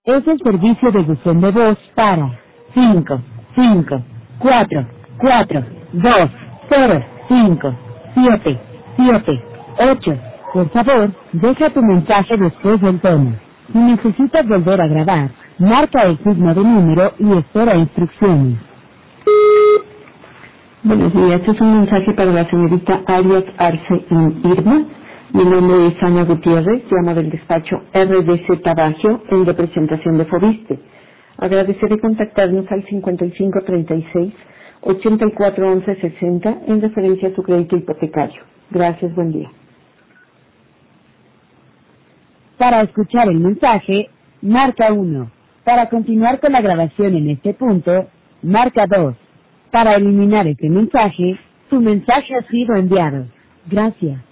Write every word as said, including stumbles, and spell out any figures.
Es el servicio de buzón de voz para cinco, cinco, cuatro, cuatro, dos, cero, cinco, siete, siete, ocho. Por favor, deja tu mensaje después del tono. Si necesitas volver a grabar, marca el signo de número y espera instrucciones. Buenos días, este es un mensaje para la señorita Arias Arce Irma. Mi nombre es Ana Gutiérrez, llamo del despacho R D Z Bagio en representación de Fobiste. Agradeceré contactarnos al cincuenta y cinco treinta y seis, ochenta y cuatro once sesenta en referencia a su crédito hipotecario. Gracias, buen día. Para escuchar el mensaje, marca uno. Para continuar con la grabación en este punto, marca dos. Para eliminar este mensaje, tu mensaje ha sido enviado. Gracias.